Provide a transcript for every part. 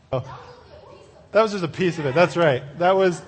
That was just a piece of it. That's right. That was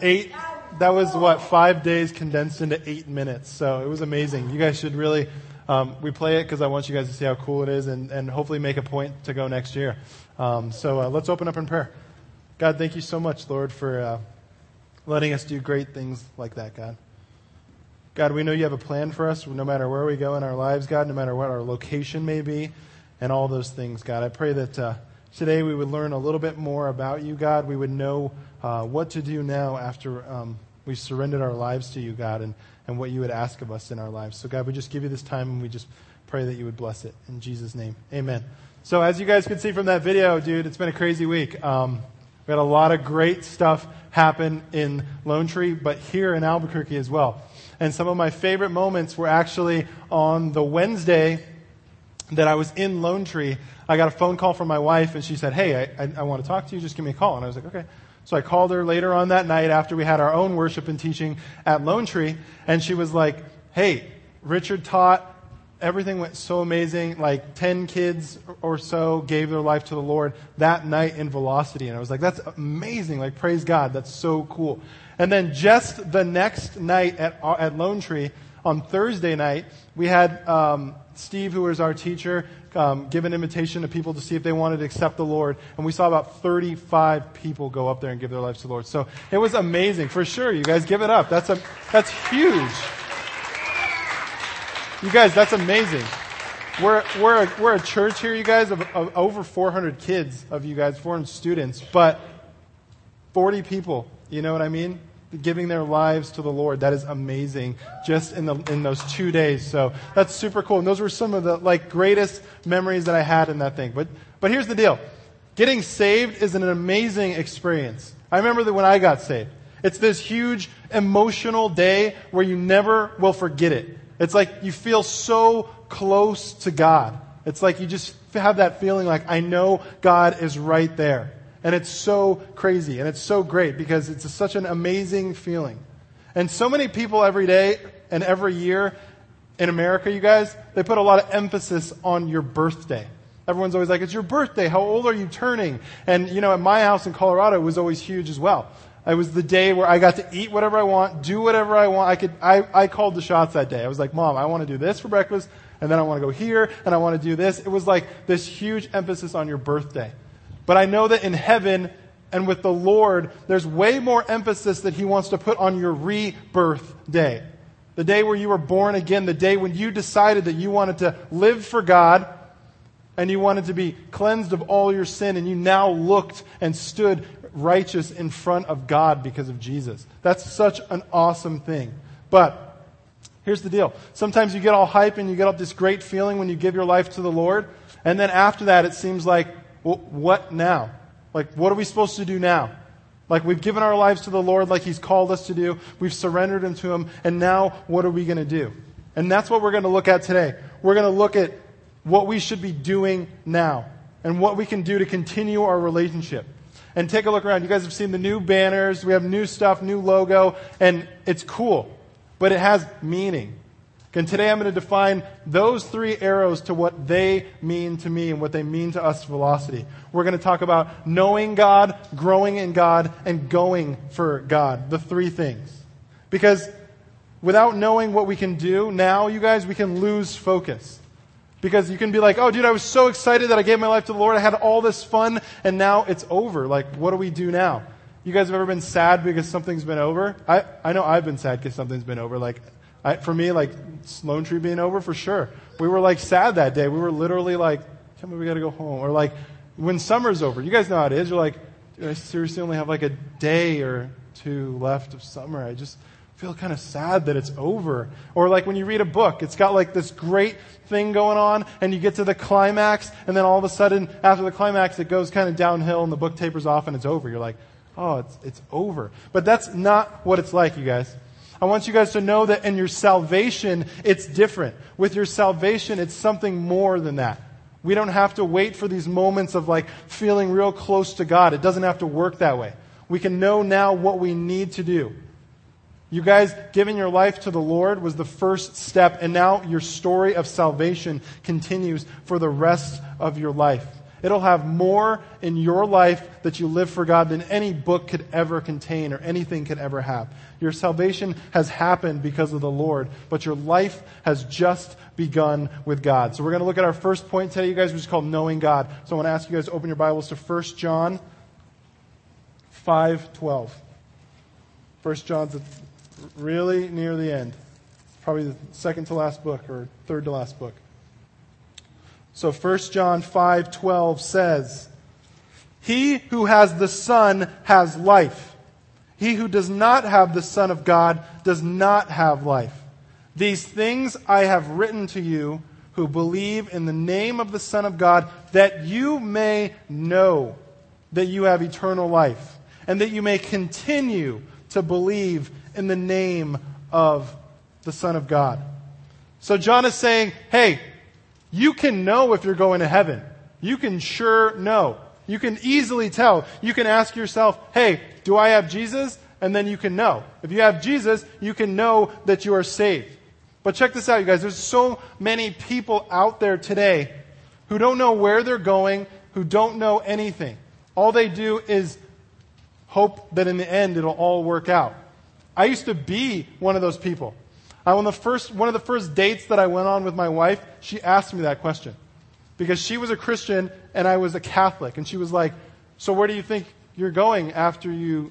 5 days condensed into 8 minutes. So it was amazing. You guys should really, we play it because I want you guys to see how cool it is and hopefully make a point to go next year. So let's open up in prayer. God, thank you so much, Lord, for letting us do great things like that, God. God, we know you have a plan for us no matter where we go in our lives, God, no matter what our location may be and all those things, God. I pray that today we would learn a little bit more about you, God. We would know what to do now after we've surrendered our lives to you, God, and what you would ask of us in our lives. So, God, we just give you this time and we just pray that you would bless it. In Jesus' name, amen. So as you guys could see from that video, dude, it's been a crazy week. We had a lot of great stuff happen in Lone Tree, but here in Albuquerque as well. And some of my favorite moments were actually on the Wednesday that I was in Lone Tree. I got a phone call from my wife, and she said, hey, I want to talk to you. Just give me a call. And I was like, okay. So I called her later on that night after we had our own worship and teaching at Lone Tree, and she was like, hey, Richard taught. Everything went so amazing. Like 10 kids or so gave their life to the Lord that night in Velocity. And I was like, that's amazing. Like, praise God. That's so cool. And then just the next night at Lone Tree, on Thursday night, we had Steve, who was our teacher, give an invitation to people to see if they wanted to accept the Lord. And we saw about 35 people go up there and give their lives to the Lord. So it was amazing. For sure, you guys give it up. That's huge. You guys, that's amazing. We're a church here, you guys, of over 400 kids of you guys, 400 students, but 40 people, you know what I mean? Giving their lives to the Lord. That is amazing just in those 2 days. So that's super cool. And those were some of the greatest memories that I had in that thing. But here's the deal. Getting saved is an amazing experience. I remember that when I got saved. It's this huge emotional day where you never will forget it. It's like you feel so close to God. It's like you just have that feeling like, I know God is right there. And it's so crazy and it's so great because it's such an amazing feeling. And so many people every day and every year in America, you guys, they put a lot of emphasis on your birthday. Everyone's always like, it's your birthday. How old are you turning? And, at my house in Colorado, it was always huge as well. It was the day where I got to eat whatever I want, do whatever I want. I called the shots that day. I was like, Mom, I want to do this for breakfast, and then I want to go here, and I want to do this. It was like this huge emphasis on your birthday. But I know that in heaven and with the Lord, there's way more emphasis that He wants to put on your rebirth day. The day where you were born again, the day when you decided that you wanted to live for God and you wanted to be cleansed of all your sin, and you now looked and stood righteous in front of God because of Jesus. That's such an awesome thing. But here's the deal. Sometimes you get all hype and you get all this great feeling when you give your life to the Lord. And then after that, it seems like, well, what now? Like, what are we supposed to do now? Like, we've given our lives to the Lord like He's called us to do. We've surrendered Him to Him. And now, what are we going to do? And that's what we're going to look at today. We're going to look at what we should be doing now and what we can do to continue our relationship. And take a look around. You guys have seen the new banners. We have new stuff, new logo, and it's cool. But it has meaning. And today I'm going to define those 3 arrows to what they mean to me and what they mean to us, Velocity. We're going to talk about knowing God, growing in God, and going for God. The 3 things. Because without knowing what we can do now, you guys, we can lose focus. Because you can be like, oh, dude, I was so excited that I gave my life to the Lord. I had all this fun, and now it's over. Like, what do we do now? You guys have ever been sad because something's been over? I know I've been sad because something's been over. Like, for me, like, Lone Tree being over, for sure. We were, like, sad that day. We were literally like, tell me we got to go home. Or, like, when summer's over. You guys know how it is. You're like, dude, I seriously only have, like, a day or 2 left of summer. I just feel kind of sad that it's over. Or like when you read a book, it's got like this great thing going on, and you get to the climax, and then all of a sudden, after the climax, it goes kind of downhill, and the book tapers off, and it's over. You're like, oh, it's over. But that's not what it's like, you guys. I want you guys to know that in your salvation, it's different. With your salvation, it's something more than that. We don't have to wait for these moments of like feeling real close to God. It doesn't have to work that way. We can know now what we need to do. You guys, giving your life to the Lord was the first step, and now your story of salvation continues for the rest of your life. It'll have more in your life that you live for God than any book could ever contain or anything could ever have. Your salvation has happened because of the Lord, but your life has just begun with God. So we're going to look at our first point today, you guys, which is called knowing God. So I want to ask you guys to open your Bibles to 1 John 5:12. 1 John's really near the end. Probably the second to last book or third to last book. So 1 John 5:12 says, "He who has the Son has life. He who does not have the Son of God does not have life. These things I have written to you who believe in the name of the Son of God, that you may know that you have eternal life, and that you may continue to believe in the name of the Son of God." So John is saying, hey, you can know if you're going to heaven. You can sure know. You can easily tell. You can ask yourself, hey, do I have Jesus? And then you can know. If you have Jesus, you can know that you are saved. But check this out, you guys. There's so many people out there today who don't know where they're going, who don't know anything. All they do is hope that in the end it'll all work out. I used to be one of those people. One of the first dates that I went on with my wife, she asked me that question. Because she was a Christian and I was a Catholic. And she was like, so where do you think you're going after you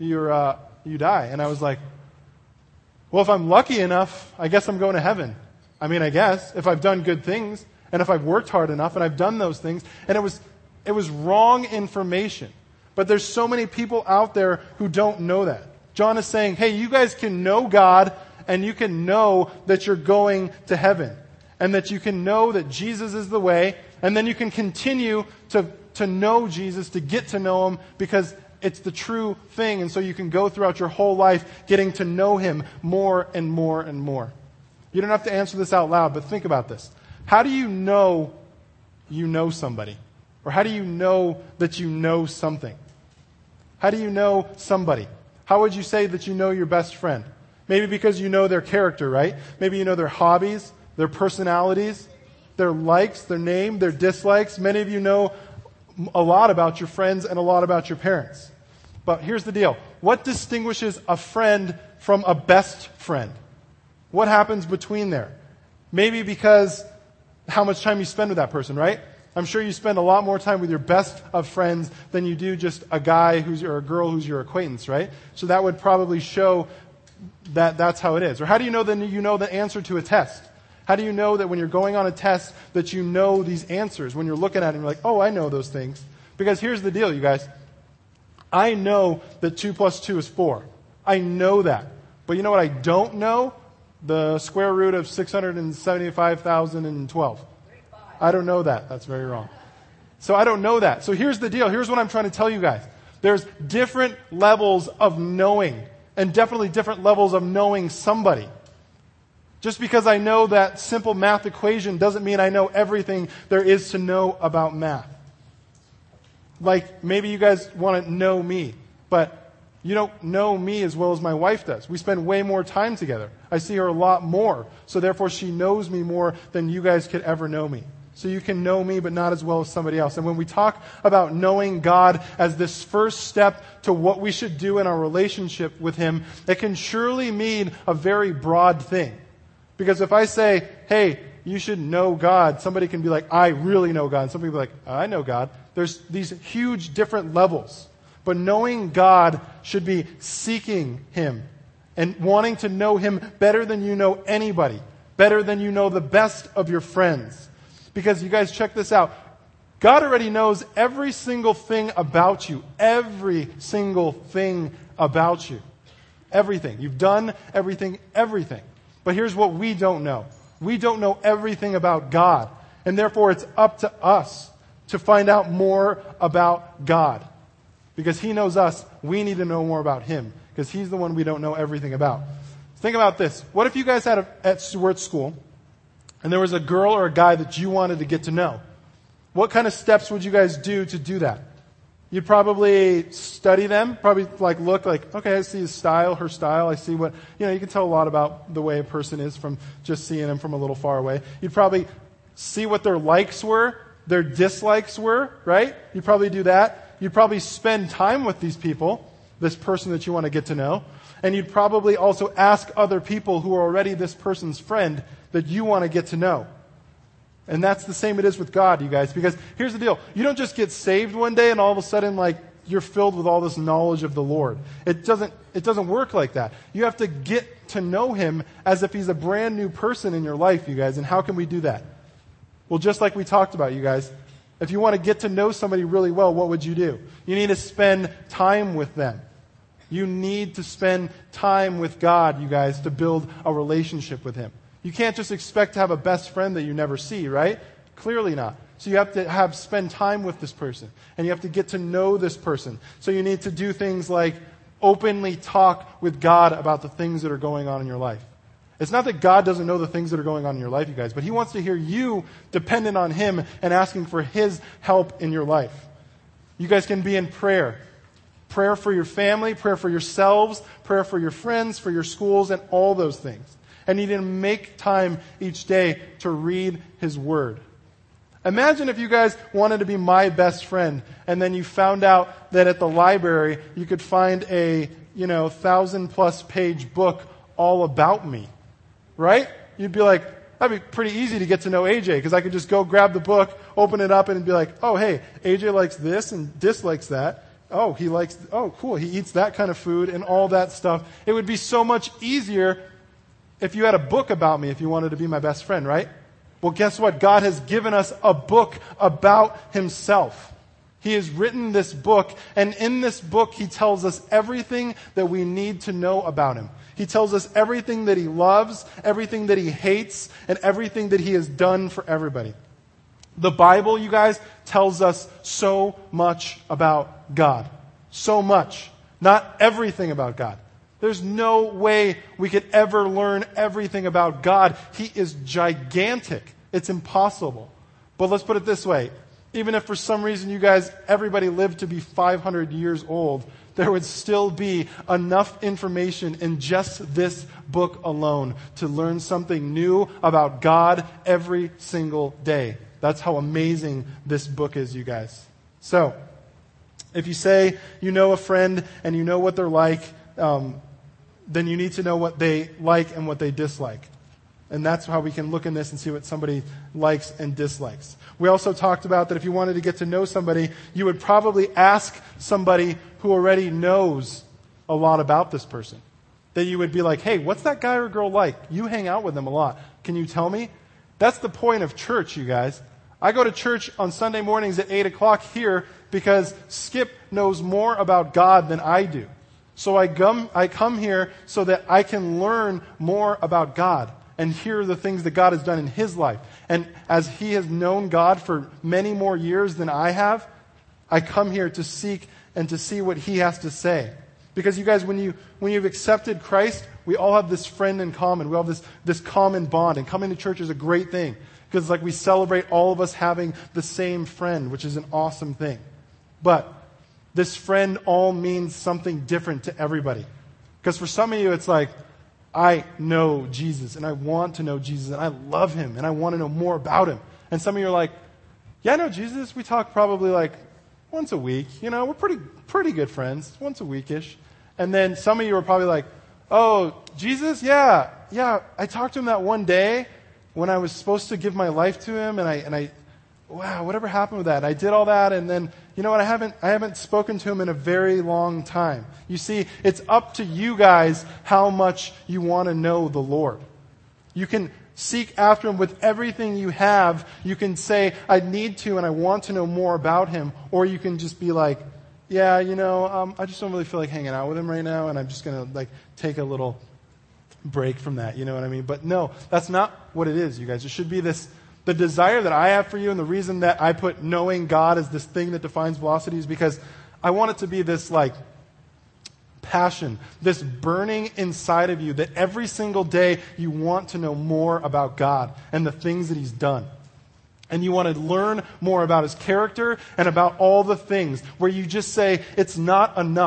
die? And I was like, well, if I'm lucky enough, I guess I'm going to heaven. I mean, I guess, if I've done good things, and if I've worked hard enough, and I've done those things. And it was wrong information. But there's so many people out there who don't know that. John is saying, hey, you guys can know God, and you can know that you're going to heaven. And that you can know that Jesus is the way. And then you can continue to know Jesus, to get to know Him, because it's the true thing. And so you can go throughout your whole life getting to know Him more and more and more. You don't have to answer this out loud, but think about this. How do you know somebody? Or how do you know that you know something? How do you know somebody? How would you say that you know your best friend? Maybe because you know their character, right? Maybe you know their hobbies, their personalities, their likes, their name, their dislikes. Many of you know a lot about your friends and a lot about your parents. But here's the deal. What distinguishes a friend from a best friend? What happens between there? Maybe because how much time you spend with that person, right? I'm sure you spend a lot more time with your best of friends than you do just a guy or a girl who's your acquaintance, right? So that would probably show that that's how it is. Or how do you know that you know the answer to a test? How do you know that when you're going on a test that you know these answers? When you're looking at it and you're like, oh, I know those things. Because here's the deal, you guys. I know that 2 plus 2 is 4. I know that. But you know what I don't know? The square root of 675,012. I don't know that. That's very wrong. So I don't know that. So here's the deal. Here's what I'm trying to tell you guys. There's different levels of knowing, and definitely different levels of knowing somebody. Just because I know that simple math equation doesn't mean I know everything there is to know about math. Like, maybe you guys want to know me, but you don't know me as well as my wife does. We spend way more time together. I see her a lot more, so therefore she knows me more than you guys could ever know me. So you can know me, but not as well as somebody else. And when we talk about knowing God as this first step to what we should do in our relationship with Him, it can surely mean a very broad thing. Because if I say, hey, you should know God, somebody can be like, I really know God. And somebody will be like, I know God. There's these huge different levels. But knowing God should be seeking Him and wanting to know Him better than you know anybody, better than you know the best of your friends. Because you guys, check this out. God already knows every single thing about you. Every single thing about you. Everything. You've done everything. But here's what we don't know. We don't know everything about God. And therefore it's up to us to find out more about God. Because He knows us, we need to know more about Him. Because He's the one we don't know everything about. Think about this. What if you guys were at school, and there was a girl or a guy that you wanted to get to know? What kind of steps would you guys do to do that? You'd probably study them, probably look like, okay, I see his style, her style, I see what, you can tell a lot about the way a person is from just seeing them from a little far away. You'd probably see what their likes were, their dislikes were, right? You probably do that. You'd probably spend time with these people, this person that you want to get to know. And you'd probably also ask other people who are already this person's friend that you want to get to know. And that's the same it is with God, you guys. Because here's the deal. You don't just get saved one day and all of a sudden, like, you're filled with all this knowledge of the Lord. It doesn't work like that. You have to get to know Him as if He's a brand new person in your life, you guys. And how can we do that? Well, just like we talked about, you guys, if you want to get to know somebody really well, what would you do? You need to spend time with them. You need to spend time with God, you guys, to build a relationship with Him. You can't just expect to have a best friend that you never see, right? Clearly not. So you have to spend time with this person. And you have to get to know this person. So you need to do things like openly talk with God about the things that are going on in your life. It's not that God doesn't know the things that are going on in your life, you guys, but He wants to hear you dependent on Him and asking for His help in your life. You guys can be in prayer. Prayer for your family, prayer for yourselves, prayer for your friends, for your schools, and all those things. And you need to make time each day to read His Word. Imagine if you guys wanted to be my best friend, and then you found out that at the library you could find a 1,000+ page book all about me. Right? You'd be like, that'd be pretty easy to get to know AJ, because I could just go grab the book, open it up, and be like, oh, hey, AJ likes this and dislikes that. Oh, cool, he eats that kind of food and all that stuff. It would be so much easier if you had a book about me if you wanted to be my best friend, right? Well, guess what? God has given us a book about Himself. He has written this book, and in this book He tells us everything that we need to know about Him. He tells us everything that He loves, everything that He hates, and everything that He has done for everybody. The Bible, you guys, tells us so much about God. So much. Not everything about God. There's no way we could ever learn everything about God. He is gigantic. It's impossible. But let's put it this way. Even if for some reason you guys, everybody lived to be 500 years old, there would still be enough information in just this book alone to learn something new about God every single day. That's how amazing this book is, you guys. So, if you say you know a friend and you know what they're like, then you need to know what they like and what they dislike. And that's how we can look in this and see what somebody likes and dislikes. We also talked about that if you wanted to get to know somebody, you would probably ask somebody who already knows a lot about this person. That you would be like, hey, what's that guy or girl like? You hang out with them a lot. Can you tell me? That's the point of church, you guys. I go to church on Sunday mornings at 8 o'clock here because Skip knows more about God than I do. So I come here so that I can learn more about God and hear the things that God has done in his life. And as he has known God for many more years than I have, I come here to seek and to see what he has to say. Because you guys, when you've accepted Christ, we all have this friend in common. We all have this common bond. And coming to church is a great thing. Because we celebrate all of us having the same friend, which is an awesome thing. But this friend all means something different to everybody. Because for some of you, it's like, I know Jesus, and I want to know Jesus, and I love him, and I want to know more about him. And some of you are like, yeah, I know Jesus. We talk probably like once a week. We're pretty good friends, once a weekish. And then some of you are probably like, oh, Jesus? Yeah, I talked to him that one day when I was supposed to give my life to him, and I wow, whatever happened with that? I did all that, and then, you know what, I haven't spoken to him in a very long time. You see, it's up to you guys how much you want to know the Lord. You can seek after him with everything you have. You can say, I need to and I want to know more about him. Or you can just be like, yeah, I just don't really feel like hanging out with him right now, and I'm just going to take a little break from that, you know what I mean? But no, that's not what it is, you guys. It should be the desire that I have for you, and the reason that I put knowing God as this thing that defines Velocity is because I want it to be this passion, this burning inside of you that every single day you want to know more about God and the things that he's done. And you want to learn more about his character and about all the things where you just say, it's not enough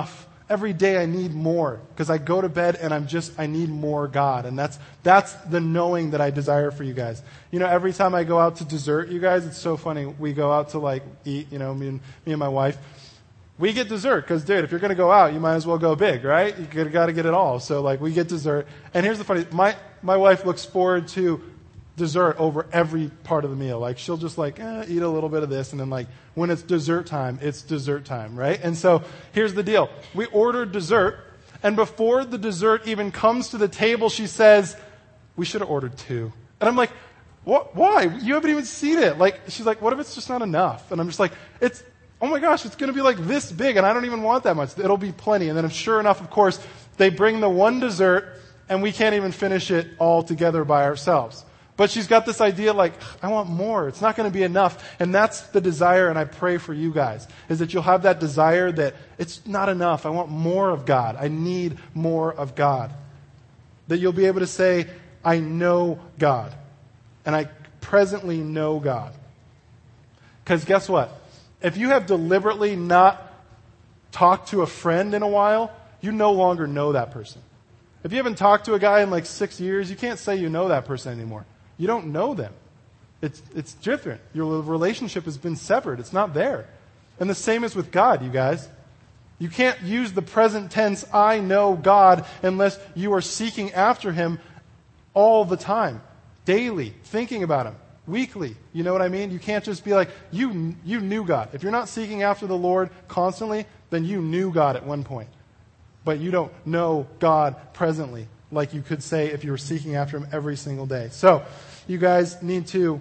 every day I need more because I go to bed and I need more God. And that's the knowing that I desire for you guys. Every time I go out to dessert, you guys, it's so funny. We go out to eat, me and my wife. We get dessert because, dude, if you're going to go out, you might as well go big, right? You got to get it all. So, we get dessert. And here's the funny, my wife looks forward to dessert over every part of the meal. She'll just eat a little bit of this, and then when it's dessert time, right? And so here's the deal. We ordered dessert, and before the dessert even comes to the table, she says, we should have ordered 2. And I'm like, what? Why? You haven't even seen it. She's like, what if it's just not enough? And I'm just like, oh my gosh, it's going to be this big, and I don't even want that much. It'll be plenty. And then sure enough, of course, they bring the one dessert, and we can't even finish it all together by ourselves. But she's got this idea I want more. It's not going to be enough. And that's the desire, and I pray for you guys, is that you'll have that desire that it's not enough. I want more of God. I need more of God. That you'll be able to say, I know God. And I presently know God. Because guess what? If you have deliberately not talked to a friend in a while, you no longer know that person. If you haven't talked to a guy in 6 years, you can't say you know that person anymore. You don't know them. It's different. Your relationship has been severed. It's not there. And the same is with God, you guys. You can't use the present tense, I know God, unless you are seeking after Him all the time, daily, thinking about Him. Weekly. You know what I mean? You can't just be you knew God. If you're not seeking after the Lord constantly, then you knew God at one point. But you don't know God presently, like you could say if you were seeking after Him every single day. So, you guys need to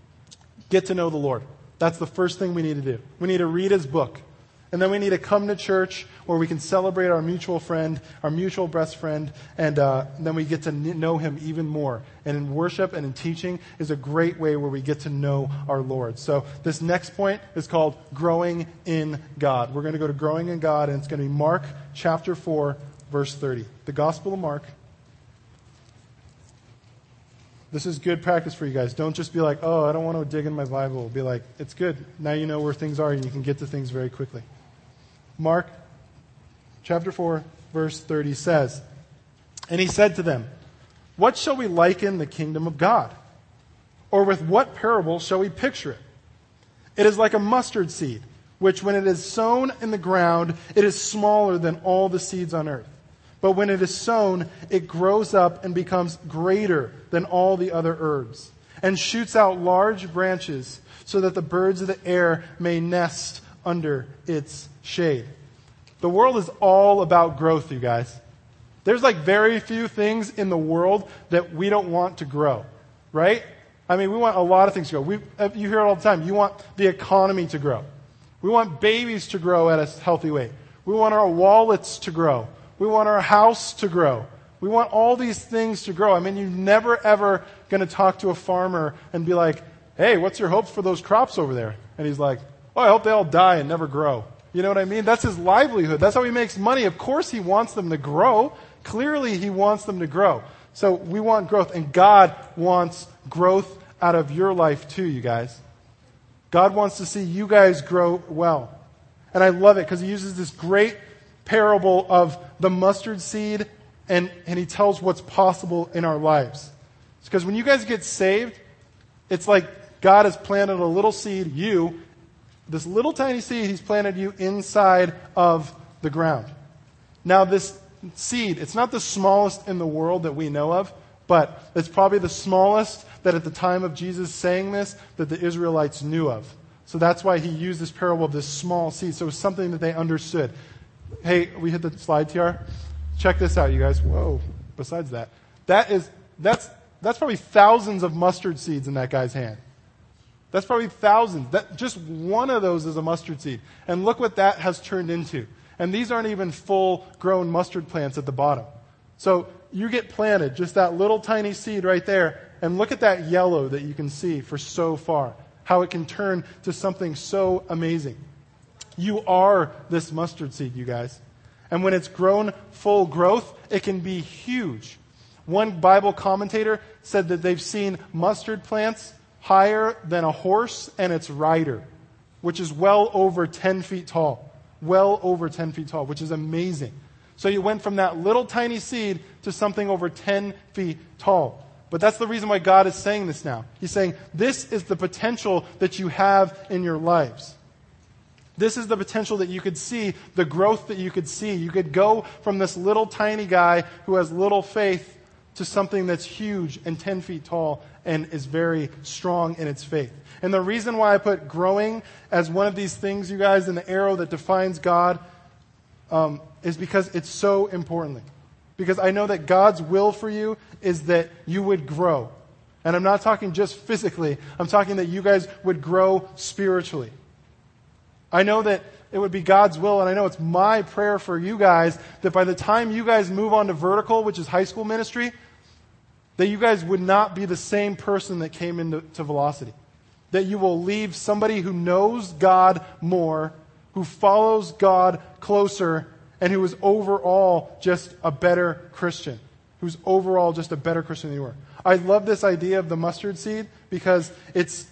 get to know the Lord. That's the first thing we need to do. We need to read His book. And then we need to come to church where we can celebrate our mutual friend, our mutual best friend, and then we get to know Him even more. And in worship and in teaching is a great way where we get to know our Lord. So this next point is called Growing in God. We're going to go to Growing in God, and it's going to be Mark chapter 4, verse 30. The Gospel of Mark. This is good practice for you guys. Don't just be I don't want to dig in my Bible. Be it's good. Now you know where things are, and you can get to things very quickly. Mark chapter 4, verse 30 says, and He said to them, what shall we liken the kingdom of God? Or with what parable shall we picture it? It is like a mustard seed, which when it is sown in the ground, it is smaller than all the seeds on earth. But when it is sown, it grows up and becomes greater than all the other herbs, and shoots out large branches so that the birds of the air may nest under its shade. The world is all about growth, you guys. There's very few things in the world that we don't want to grow, right? I mean, we want a lot of things to grow. You hear it all the time. You want the economy to grow. We want babies to grow at a healthy rate. We want our wallets to grow. We want our house to grow. We want all these things to grow. I mean, you're never, ever going to talk to a farmer and be like, hey, what's your hopes for those crops over there? And he's like, oh, I hope they all die and never grow. You know what I mean? That's his livelihood. That's how he makes money. Of course he wants them to grow. Clearly he wants them to grow. So we want growth, and God wants growth out of your life too, you guys. God wants to see you guys grow well. And I love it because He uses this great parable of the mustard seed, and He tells what's possible in our lives. It's because when you guys get saved, it's like God has planted a little seed, this little tiny seed, He's planted you inside of the ground. Now this seed, it's not the smallest in the world that we know of, but it's probably the smallest that at the time of Jesus saying this, that the Israelites knew of. So that's why He used this parable of this small seed. So it was something that they understood. Hey, we hit the slide, TR. Check this out, you guys. Whoa. Besides that's probably thousands of mustard seeds in that guy's hand. That's probably thousands. Just one of those is a mustard seed. And look what that has turned into. And these aren't even full-grown mustard plants at the bottom. So you get planted, just that little tiny seed right there, and look at that yellow that you can see for so far. How it can turn to something so amazing. You are this mustard seed, you guys. And when it's grown full growth, it can be huge. One Bible commentator said that they've seen mustard plants higher than a horse and its rider, which is well over 10 feet tall. well over 10 feet tall, which is amazing. So you went from that little tiny seed to something over 10 feet tall. But that's the reason why God is saying this now. He's saying, this is the potential that you have in your lives. This is the potential that you could see, the growth that you could see. You could go from this little tiny guy who has little faith to something that's huge and 10 feet tall and is very strong in its faith. And the reason why I put growing as one of these things, you guys, in the arrow that defines God is because it's so important. Because I know that God's will for you is that you would grow. And I'm not talking just physically. I'm talking that you guys would grow spiritually. I know that it would be God's will, and I know it's my prayer for you guys that by the time you guys move on to vertical, which is high school ministry, that you guys would not be the same person that came into Velocity. That you will leave somebody who knows God more, who follows God closer, and who is overall just a better Christian. Who's overall just a better Christian than you were. I love this idea of the mustard seed because it's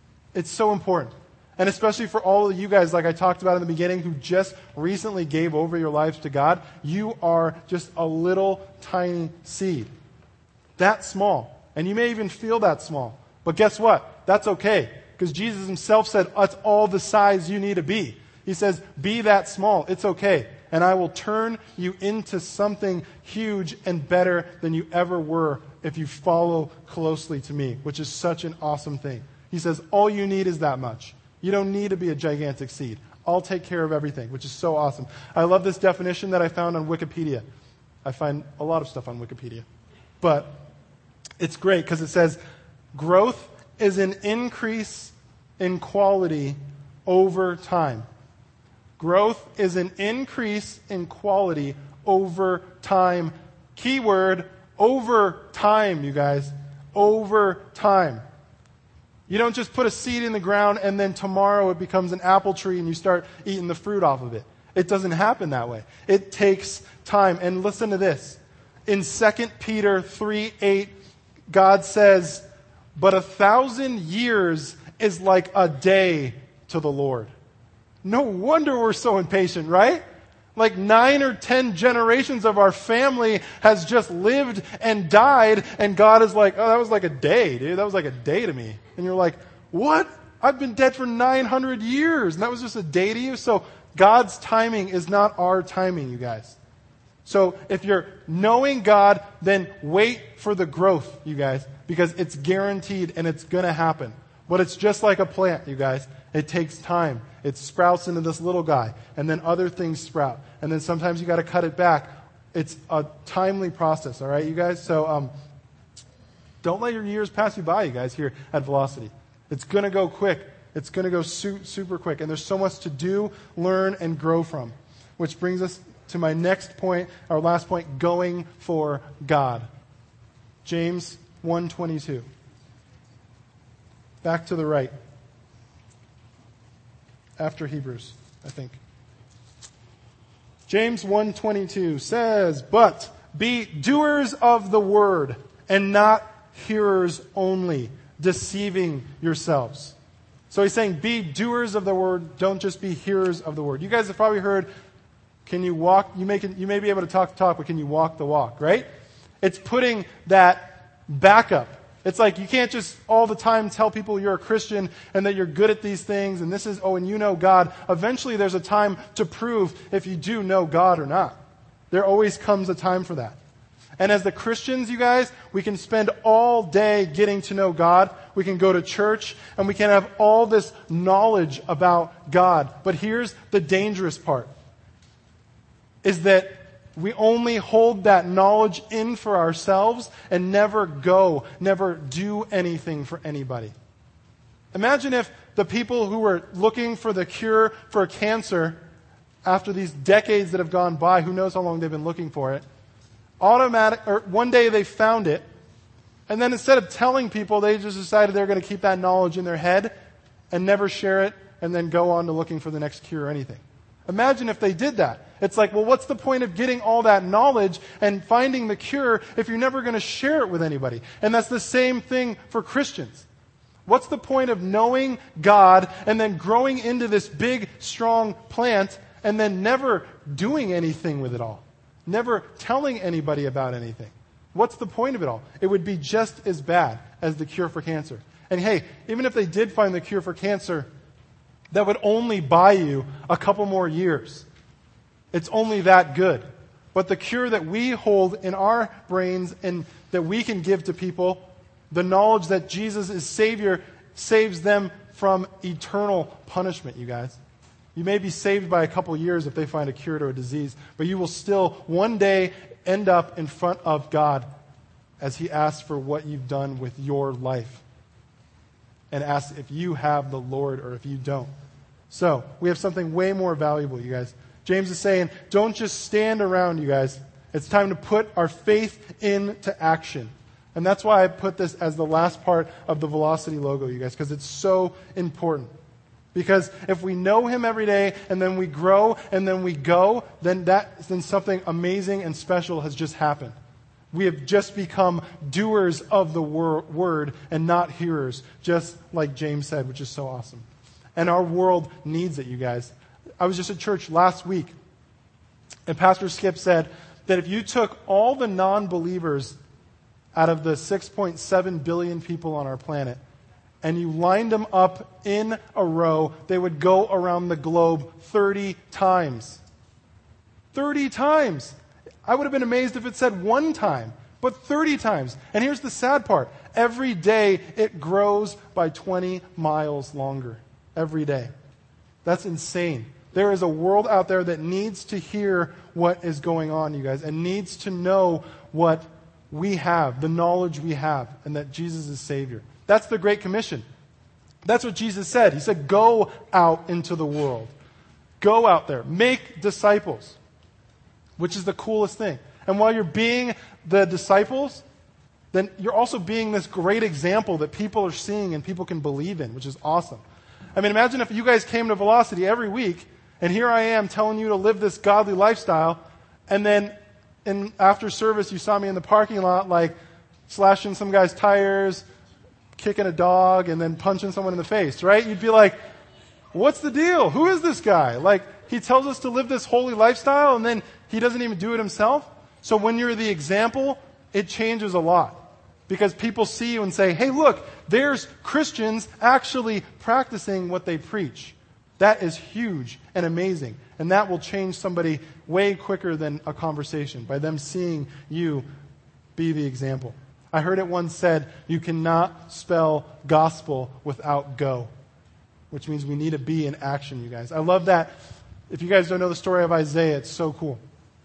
so important. And especially for all of you guys, like I talked about in the beginning, who just recently gave over your lives to God, you are just a little tiny seed. That small. And you may even feel that small. But guess what? That's okay. Because Jesus himself said, that's all the size you need to be. He says, be that small. It's okay. And I will turn you into something huge and better than you ever were if you follow closely to me, which is such an awesome thing. He says, all you need is that much. You don't need to be a gigantic seed. I'll take care of everything, which is so awesome. I love this definition that I found on Wikipedia. I find a lot of stuff on Wikipedia. But it's great because it says, growth is an increase in quality over time. Growth is an increase in quality over time. Keyword, over time, you guys. Over time. You don't just put a seed in the ground and then tomorrow it becomes an apple tree and you start eating the fruit off of it. It doesn't happen that way. It takes time. And listen to this. In 2 Peter 3:8, God says, but 1,000 years is like a day to the Lord. No wonder we're so impatient, right? Like 9 or 10 generations of our family has just lived and died, and God is like, oh, that was like a day, dude. That was like a day to me. And you're like, what? I've been dead for 900 years, and that was just a day to you? So God's timing is not our timing, you guys. So if you're knowing God, then wait for the growth, you guys, because it's guaranteed and it's going to happen. But it's just like a plant, you guys. It takes time. It sprouts into this little guy, and then other things sprout. And then sometimes you got to cut it back. It's a timely process, all right, you guys? So don't let your years pass you by, you guys, here at Velocity. It's going to go quick. It's going to go super quick. And there's so much to do, learn, and grow from. Which brings us to my next point, our last point, going for God. James 1:22. Back to the right. After Hebrews, I think. James 1:22 says, but be doers of the word and not hearers only, deceiving yourselves. So he's saying, be doers of the word, don't just be hearers of the word. You guys have probably heard, can you walk? You may be able to talk the talk, but can you walk the walk, right? It's putting that backup. It's like you can't just all the time tell people you're a Christian and that you're good at these things and and you know God. Eventually there's a time to prove if you do know God or not. There always comes a time for that. And as the Christians, you guys, we can spend all day getting to know God. We can go to church and we can have all this knowledge about God. But here's the dangerous part, is that we only hold that knowledge in for ourselves and never do anything for anybody. Imagine if the people who were looking for the cure for cancer after these decades that have gone by, who knows how long they've been looking for it, one day they found it, and then instead of telling people, they just decided they're going to keep that knowledge in their head and never share it and then go on to looking for the next cure or anything. Imagine if they did that. It's like, well, what's the point of getting all that knowledge and finding the cure if you're never going to share it with anybody? And that's the same thing for Christians. What's the point of knowing God and then growing into this big, strong plant and then never doing anything with it all, never telling anybody about anything. What's the point of it all? It would be just as bad as the cure for cancer. And hey, even if they did find the cure for cancer, that would only buy you a couple more years. It's only that good. But the cure that we hold in our brains and that we can give to people, the knowledge that Jesus is Savior, saves them from eternal punishment, you guys. You may be saved by a couple years if they find a cure to a disease, but you will still one day end up in front of God as He asks for what you've done with your life and asks if you have the Lord or if you don't. So, we have something way more valuable, you guys. James is saying, don't just stand around, you guys. It's time to put our faith into action. And that's why I put this as the last part of the Velocity logo, you guys, because it's so important. Because if we know Him every day, and then we grow, and then we go, then something amazing and special has just happened. We have just become doers of the word and not hearers, just like James said, which is so awesome. And our world needs it, you guys. I was just at church last week, and Pastor Skip said that if you took all the non-believers out of the 6.7 billion people on our planet, and you lined them up in a row, they would go around the globe 30 times. 30 times! I would have been amazed if it said one time, but 30 times. And here's the sad part. Every day it grows by 20 miles longer. Every day. That's insane. There is a world out there that needs to hear what is going on, you guys, and needs to know what we have, the knowledge we have, and that Jesus is Savior. That's the Great Commission. That's what Jesus said. He said, go out into the world. Go out there. Make disciples, which is the coolest thing. And while you're being the disciples, then you're also being this great example that people are seeing and people can believe in, which is awesome. I mean, imagine if you guys came to Velocity every week, and here I am telling you to live this godly lifestyle, and then after service you saw me in the parking lot, like slashing some guy's tires, kicking a dog, and then punching someone in the face, right? You'd be like, what's the deal? Who is this guy? Like, he tells us to live this holy lifestyle, and then he doesn't even do it himself. So when you're the example, it changes a lot. Because people see you and say, hey, look, there's Christians actually practicing what they preach. That is huge and amazing. And that will change somebody way quicker than a conversation by them seeing you be the example. I heard it once said, you cannot spell gospel without go, which means we need to be in action, you guys. I love that. If you guys don't know the story of Isaiah, it's so cool.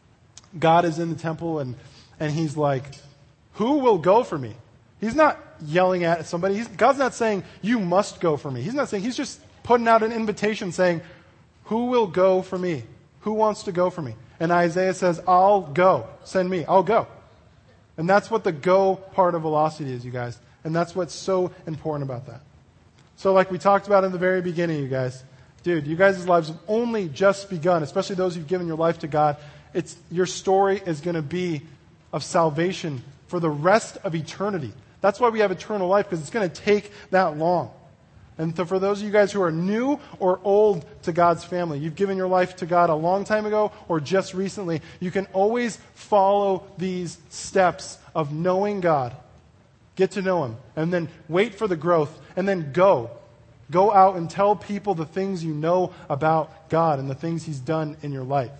God is in the temple and He's like, who will go for me? He's not yelling at somebody. God's not saying, you must go for me. He's not saying, He's just putting out an invitation saying, who will go for me? Who wants to go for me? And Isaiah says, I'll go. Send me. I'll go. And that's what the go part of Velocity is, you guys. And that's what's so important about that. So like we talked about in the very beginning, you guys, dude, you guys' lives have only just begun, especially those who've given your life to God. Your story is going to be of salvation for the rest of eternity. That's why we have eternal life, because it's going to take that long. And so for those of you guys who are new or old to God's family, you've given your life to God a long time ago or just recently, you can always follow these steps of knowing God. Get to know Him. And then wait for the growth. And then go. Go out and tell people the things you know about God and the things He's done in your life.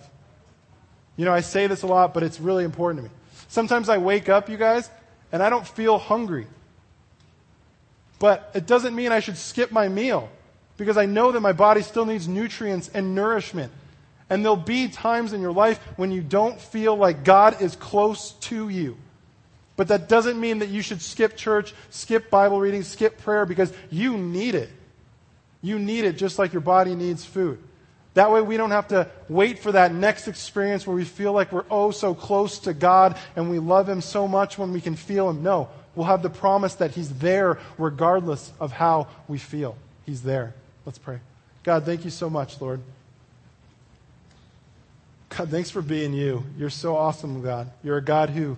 You know, I say this a lot, but it's really important to me. Sometimes I wake up, you guys, and I don't feel hungry. But it doesn't mean I should skip my meal, because I know that my body still needs nutrients and nourishment. And there'll be times in your life when you don't feel like God is close to you. But that doesn't mean that you should skip church, skip Bible reading, skip prayer, because you need it. You need it just like your body needs food. That way we don't have to wait for that next experience where we feel like we're oh so close to God and we love Him so much when we can feel Him. No, we'll have the promise that He's there regardless of how we feel. He's there. Let's pray. God, thank You so much, Lord. God, thanks for being You. You're so awesome, God. You're a God who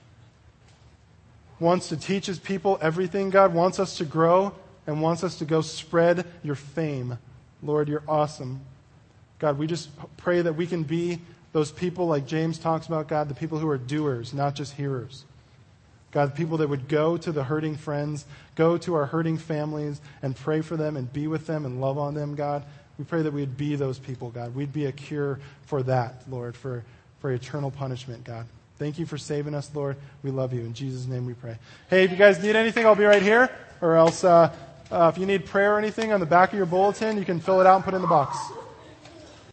wants to teach His people everything, God, wants us to grow and wants us to go spread Your fame. Lord, You're awesome. God, we just pray that we can be those people like James talks about, God, the people who are doers, not just hearers. God, people that would go to the hurting friends, go to our hurting families and pray for them and be with them and love on them, God. We pray that we'd be those people, God. We'd be a cure for that, Lord, for eternal punishment, God. Thank you for saving us, Lord. We love you. In Jesus' name we pray. Hey, if you guys need anything, I'll be right here. Or else, if you need prayer or anything on the back of your bulletin, you can fill it out and put it in the box.